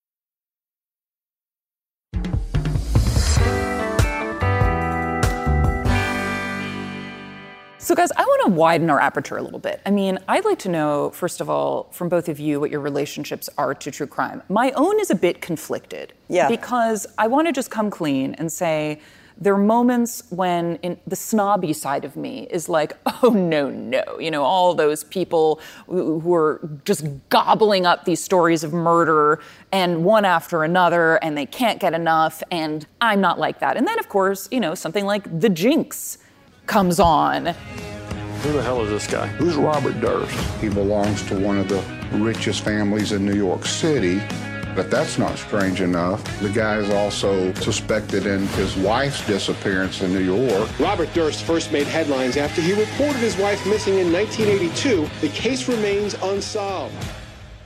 So guys, I want to widen our aperture a little bit. I mean, I'd like to know, first of all, from both of you, what your relationships are to true crime. My own is a bit conflicted. Yeah. Because I want to just come clean and say, there are moments when in the snobby side of me is like, oh, no, no. You know, all those people who are just gobbling up these stories of murder and one after another, and they can't get enough, and I'm not like that. And then, of course, you know, something like The Jinx comes on. Who the hell is this guy? Who's Robert Durst? He belongs to one of the richest families in New York City, but that's not strange enough. The guy is also suspected in his wife's disappearance in New York. Robert Durst first made headlines after he reported his wife missing in nineteen eighty-two. The case remains unsolved.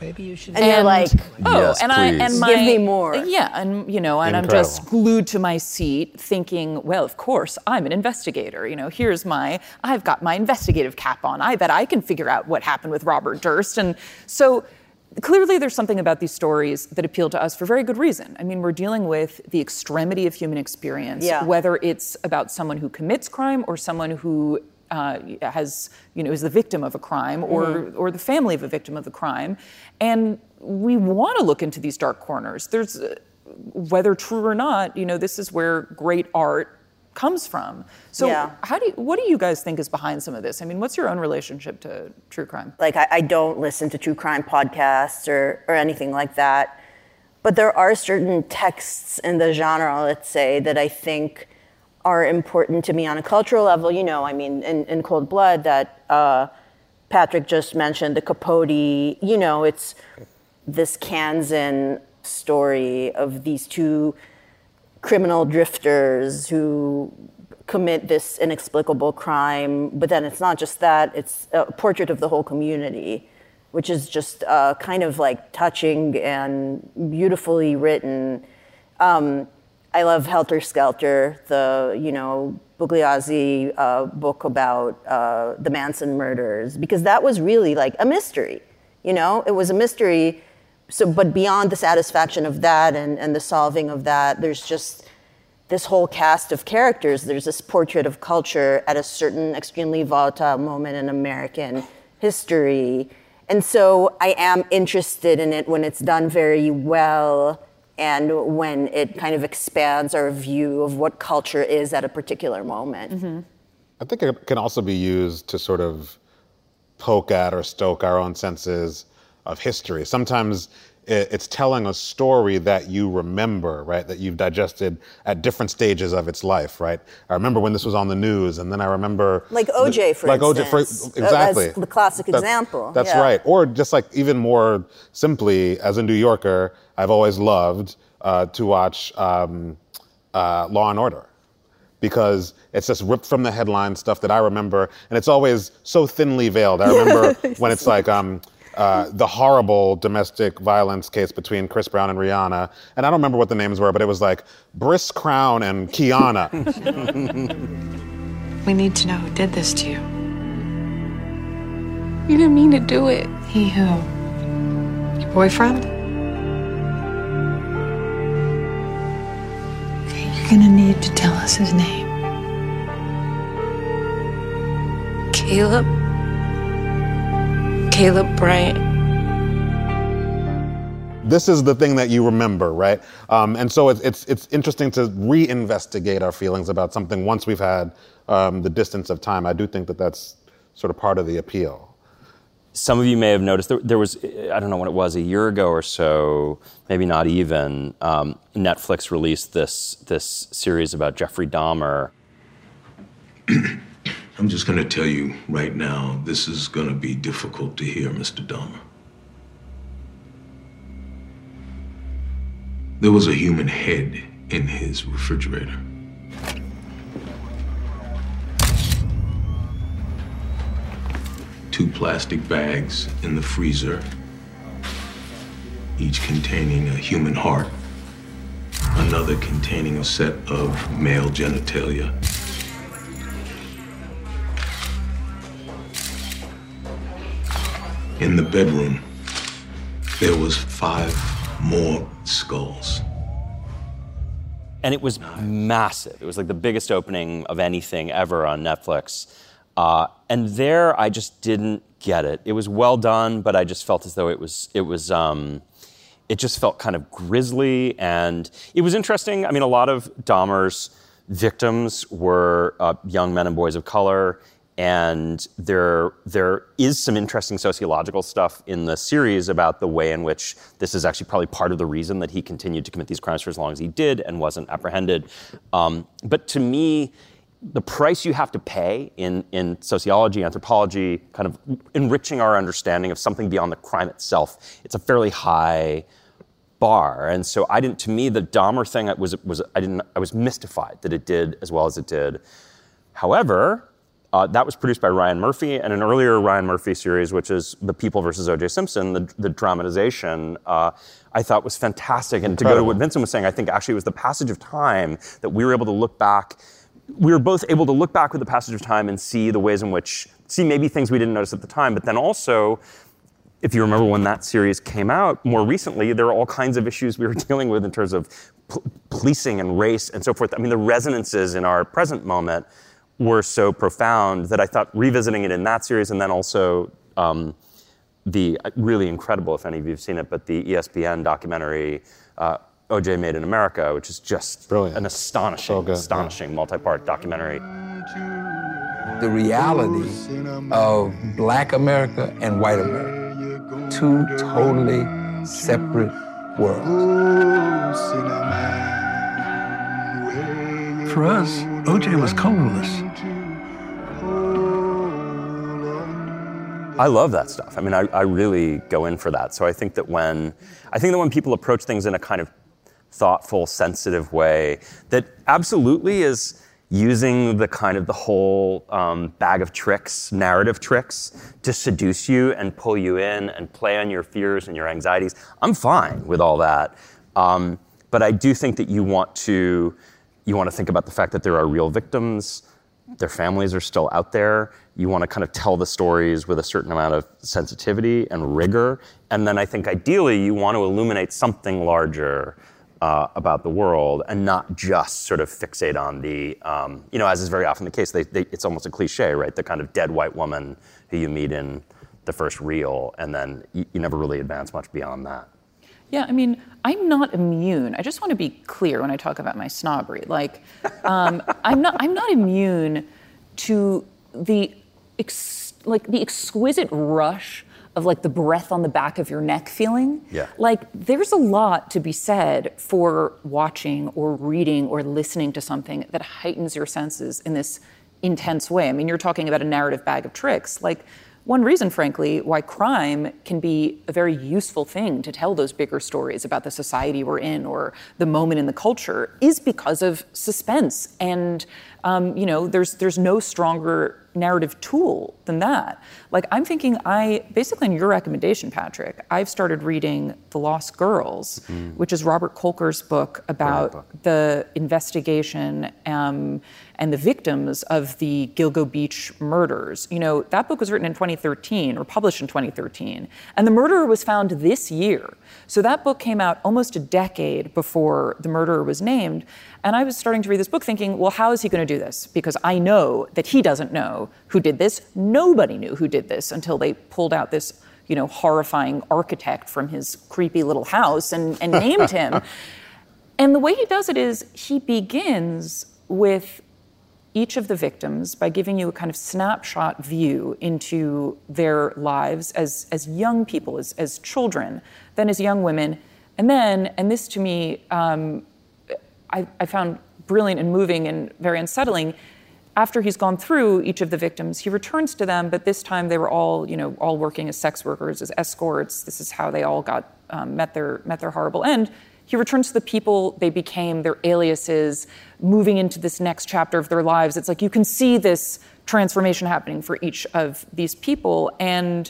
Maybe you should. And, and you're like, oh, yes, and I and my, give me more. Yeah, and you know, and Incredible. I'm just glued to my seat, thinking, well, of course, I'm an investigator. You know, here's my, I've got my investigative cap on. I bet I can figure out what happened with Robert Durst. And so, clearly, there's something about these stories that appeal to us for very good reason. I mean, we're dealing with the extremity of human experience, yeah. whether it's about someone who commits crime or someone who uh, has, you know, is the victim of a crime or mm-hmm. or the family of a victim of a crime. And we want to look into these dark corners. There's, uh, whether true or not, you know, this is where great art comes from. So yeah. how do you, what do you guys think is behind some of this? I mean, what's your own relationship to true crime? Like, I, I don't listen to true crime podcasts or, or anything like that. But there are certain texts in the genre, let's say, that I think are important to me on a cultural level. You know, I mean, in, in Cold Blood that uh, Patrick just mentioned, the Capote, you know, it's this Kansan story of these two criminal drifters who commit this inexplicable crime, but then it's not just that, it's a portrait of the whole community, which is just uh, kind of like touching and beautifully written. Um, I love Helter Skelter, the, you know, Bugliosi uh, book about uh, the Manson murders, because that was really like a mystery, you know? It was a mystery. So, but beyond the satisfaction of that and, and the solving of that, there's just this whole cast of characters. There's this portrait of culture at a certain extremely volatile moment in American history. And so I am interested in it when it's done very well and when it kind of expands our view of what culture is at a particular moment. Mm-hmm. I think it can also be used to sort of poke at or stoke our own senses of history. Sometimes it's telling a story that you remember, right? That you've digested at different stages of its life, right? I remember when this was on the news, and then I remember like O J, the, for like instance. O J, for, exactly. As the classic that's, example. That's yeah. right. Or just like even more simply, as a New Yorker, I've always loved uh, to watch um, uh, Law and Order, because it's just ripped from the headline stuff that I remember, and it's always so thinly veiled. I remember when it's like. Um, Uh, the horrible domestic violence case between Chris Brown and Rihanna. And I don't remember what the names were, but it was like Briss Crown and Kiana. We need to know who did this to you. You didn't mean to do it. He who? Your boyfriend? Okay, you're gonna need to tell us his name. Caleb? Caleb Bryant. This is the thing that you remember, right? Um, and so it's, it's it's interesting to reinvestigate our feelings about something once we've had um, the distance of time. I do think that that's sort of part of the appeal. Some of you may have noticed there, there was, I don't know when it was, a year ago or so, maybe not even, um, Netflix released this this series about Jeffrey Dahmer. I'm just going to tell you right now, this is going to be difficult to hear, Mister Dahmer. There was a human head in his refrigerator. Two plastic bags in the freezer, each containing a human heart, another containing a set of male genitalia. In the bedroom, there was five more skulls. And it was massive. It was like the biggest opening of anything ever on Netflix. Uh, and there, I just didn't get it. It was well done, but I just felt as though it was, it was, um, it just felt kind of grisly. And it was interesting. I mean, a lot of Dahmer's victims were uh, young men and boys of color. And there, there is some interesting sociological stuff in the series about the way in which this is actually probably part of the reason that he continued to commit these crimes for as long as he did and wasn't apprehended. Um, but to me, the price you have to pay in, in sociology, anthropology, kind of enriching our understanding of something beyond the crime itself, it's a fairly high bar. And so I didn't, to me, the Dahmer thing was, was I didn't, I was mystified that it did as well as it did. However, Uh, that was produced by Ryan Murphy, and an earlier Ryan Murphy series, which is The People versus O J Simpson, the, the dramatization, uh, I thought was fantastic. And Incredible. To go to what Vincent was saying, I think actually it was the passage of time that we were able to look back. We were both able to look back with the passage of time and see the ways in which, see maybe things we didn't notice at the time, but then also, if you remember when that series came out more recently, there were all kinds of issues we were dealing with in terms of p- policing and race and so forth. I mean, the resonances in our present moment were so profound that I thought revisiting it in that series, and then also um, the really incredible, if any of you have seen it, but the E S P N documentary, uh, O J Made in America, which is just Brilliant. An astonishing, so good, astonishing yeah. multi-part documentary. The reality of Black America and white America, two totally separate worlds. For us, O J was colorless. I love that stuff. I mean, I, I really go in for that. So I think that when I think that when people approach things in a kind of thoughtful, sensitive way, that absolutely is using the kind of the whole um, bag of tricks, narrative tricks, to seduce you and pull you in and play on your fears and your anxieties. I'm fine with all that. Um, but I do think that you want to you want to think about the fact that there are real victims. Their families are still out there. You want to kind of tell the stories with a certain amount of sensitivity and rigor. And then I think ideally you want to illuminate something larger uh, about the world and not just sort of fixate on the, um, you know, as is very often the case, they, they, it's almost a cliche, right? The kind of dead white woman who you meet in the first reel, and then you, you never really advance much beyond that. Yeah, I mean, I'm not immune. I just want to be clear when I talk about my snobbery. Like, um, I'm not. I'm not immune to the ex- like the exquisite rush of like the breath on the back of your neck feeling. Yeah. Like, there's a lot to be said for watching or reading or listening to something that heightens your senses in this intense way. I mean, you're talking about a narrative bag of tricks. Like, one reason, frankly, why crime can be a very useful thing to tell those bigger stories about the society we're in or the moment in the culture is because of suspense. And, um, you know, there's there's no stronger narrative tool than that. Like, I'm thinking I, basically on your recommendation, Patrick, I've started reading The Lost Girls, mm. which is Robert Kolker's book about book. the investigation um, and the victims of the Gilgo Beach murders. You know, that book was written in twenty thirteen or published in twenty thirteen, and the murderer was found this year. So that book came out almost a decade before the murderer was named. And I was starting to read this book thinking, well, how is he going to do this? Because I know that he doesn't know who did this. Nobody knew who did this until they pulled out this, you know, horrifying architect from his creepy little house and, and named him. And the way he does it is he begins with each of the victims by giving you a kind of snapshot view into their lives as, as young people, as, as children, then as young women. And then, and this to me, um, I, I found brilliant and moving and very unsettling, after he's gone through each of the victims, he returns to them, but this time they were all, you know, all working as sex workers, as escorts. This is how they all got, um, met their met their horrible end. He returns to the people they became, their aliases, moving into this next chapter of their lives. It's like you can see this transformation happening for each of these people. And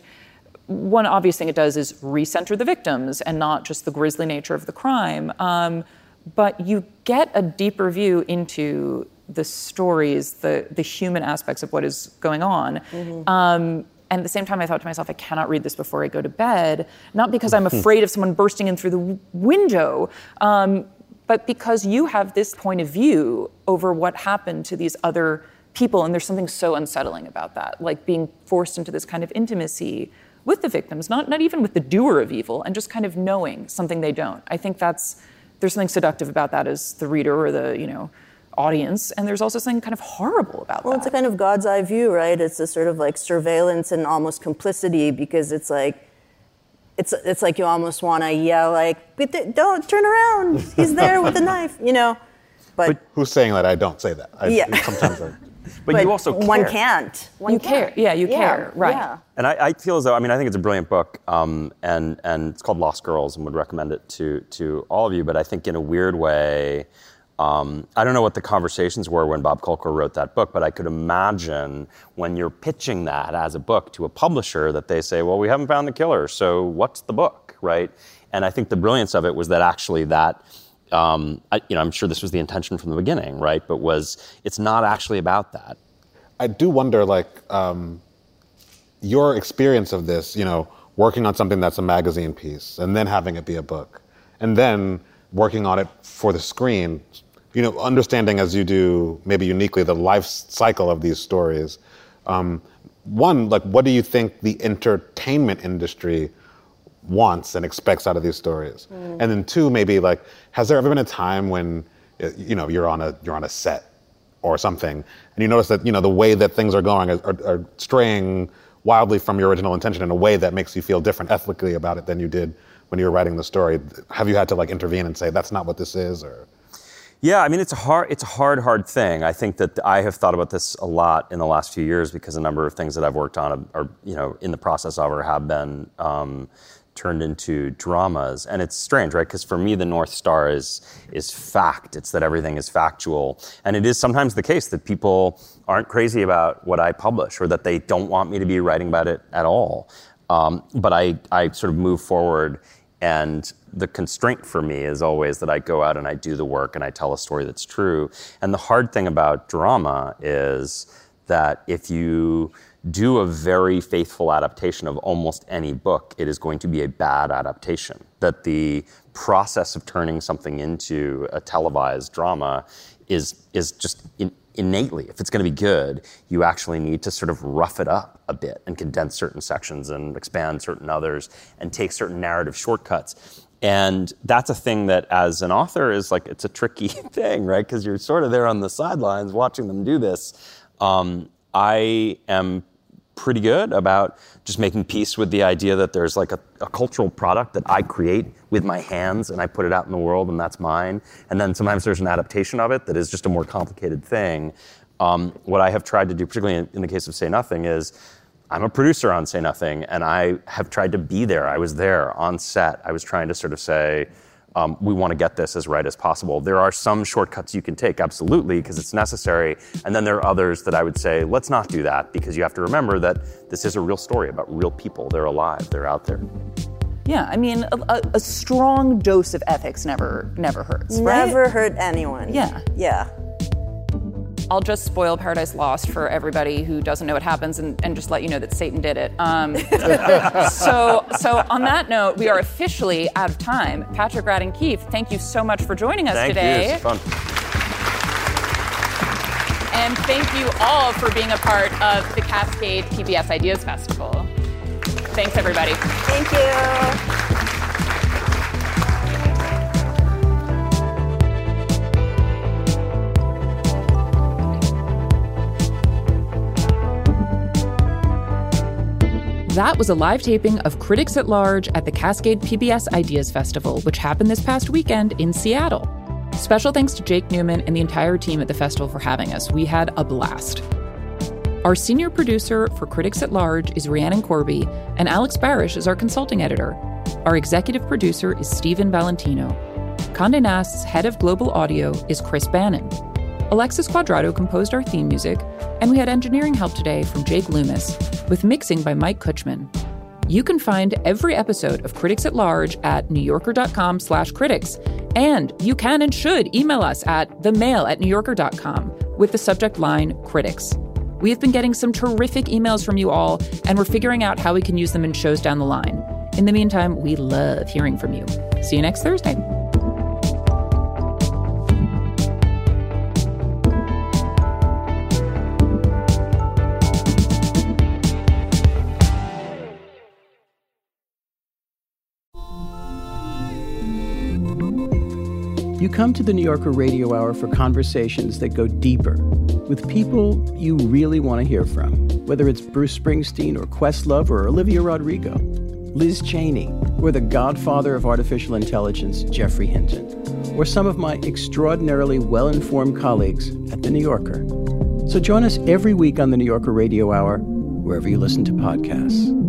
one obvious thing it does is recenter the victims and not just the grisly nature of the crime. Um, but you get a deeper view into the stories, the, the human aspects of what is going on. Mm-hmm. Um, And at the same time, I thought to myself, I cannot read this before I go to bed, not because I'm afraid of someone bursting in through the w- window, um, but because you have this point of view over what happened to these other people, and there's something so unsettling about that, like being forced into this kind of intimacy with the victims, not, not even with the doer of evil, and just kind of knowing something they don't. I think that's, there's something seductive about that as the reader or the, you know, audience, and there's also something kind of horrible about well, that. Well, it's a kind of God's eye view, right? It's a sort of like surveillance and almost complicity, because it's like, it's it's like you almost want to yell like, don't turn around, he's there with a knife, you know. But, but who's saying that? I don't say that. I, yeah. Sometimes I... But, but you also care. One can't. One you can't. care. Yeah, you yeah. care. Right. Yeah. And I, I feel as though, I mean, I think it's a brilliant book, um, and and it's called Lost Girls, and would recommend it to to all of you. But I think in a weird way, Um, I don't know what the conversations were when Bob Kolker wrote that book, but I could imagine when you're pitching that as a book to a publisher that they say, well, we haven't found the killer, so what's the book, right? And I think the brilliance of it was that actually that, um, I, you know, I'm sure this was the intention from the beginning, right? But was, it's not actually about that. I do wonder, like, um, your experience of this, you know, working on something that's a magazine piece and then having it be a book and then working on it for the screen, you know, understanding as you do, maybe uniquely, the life cycle of these stories. Um, one, like, what do you think the entertainment industry wants and expects out of these stories? Mm. And then two, maybe, like, has there ever been a time when, you know, you're on a you're on a set or something, and you notice that, you know, the way that things are going are, are, are straying wildly from your original intention in a way that makes you feel different ethically about it than you did when you were writing the story? Have you had to, like, intervene and say, that's not what this is, or? Yeah, I mean, it's a hard, it's a hard, hard thing. I think that I have thought about this a lot in the last few years because a number of things that I've worked on are, you know, in the process of or have been um, turned into dramas. And it's strange, right? Because for me, the North Star is is fact. It's that everything is factual. And it is sometimes the case that people aren't crazy about what I publish or that they don't want me to be writing about it at all. Um, but I, I sort of move forward, and the constraint for me is always that I go out and I do the work and I tell a story that's true. And the hard thing about drama is that if you do a very faithful adaptation of almost any book, it is going to be a bad adaptation. That the process of turning something into a televised drama is is just in, innately, if it's going to be good, you actually need to sort of rough it up a bit and condense certain sections and expand certain others and take certain narrative shortcuts. And that's a thing that as an author is like, it's a tricky thing, right? Because you're sort of there on the sidelines watching them do this. Um, I am pretty good about just making peace with the idea that there's like a, a cultural product that I create with my hands and I put it out in the world and that's mine. And then sometimes there's an adaptation of it that is just a more complicated thing. Um, what I have tried to do, particularly in, in the case of Say Nothing, is I'm a producer on Say Nothing, and I have tried to be there. I was there on set. I was trying to sort of say, um, we want to get this as right as possible. There are some shortcuts you can take, absolutely, because it's necessary. And then there are others that I would say, let's not do that, because you have to remember that this is a real story about real people. They're alive. They're out there. Yeah, I mean, a, a strong dose of ethics never never hurts, right? Never hurt anyone. Yeah. Yeah. I'll just spoil Paradise Lost for everybody who doesn't know what happens and, and just let you know that Satan did it. Um, so, so on that note, we are officially out of time. Patrick Radden Keefe, thank you so much for joining us thank today. Thank you, it's fun. And thank you all for being a part of the Cascade P B S Ideas Festival. Thanks, everybody. Thank you. That was a live taping of Critics at Large at the Cascade P B S Ideas Festival, which happened this past weekend in Seattle. Special thanks to Jake Newman and the entire team at the festival for having us. We had a blast. Our senior producer for Critics at Large is Rhiannon Corby, and Alex Barish is our consulting editor. Our executive producer is Stephen Valentino. Condé Nast's head of global audio is Chris Bannon. Alexis Quadrado composed our theme music, and we had engineering help today from Jake Loomis, with mixing by Mike Kutchman. You can find every episode of Critics at Large at newyorker.com slash critics, and you can and should email us at themail at newyorker dot com with the subject line Critics. We have been getting some terrific emails from you all, and we're figuring out how we can use them in shows down the line. In the meantime, we love hearing from you. See you next Thursday. You come to the New Yorker Radio Hour for conversations that go deeper with people you really want to hear from, whether it's Bruce Springsteen or Questlove or Olivia Rodrigo, Liz Cheney, or the godfather of artificial intelligence, Geoffrey Hinton, or some of my extraordinarily well-informed colleagues at The New Yorker. So join us every week on the New Yorker Radio Hour, wherever you listen to podcasts.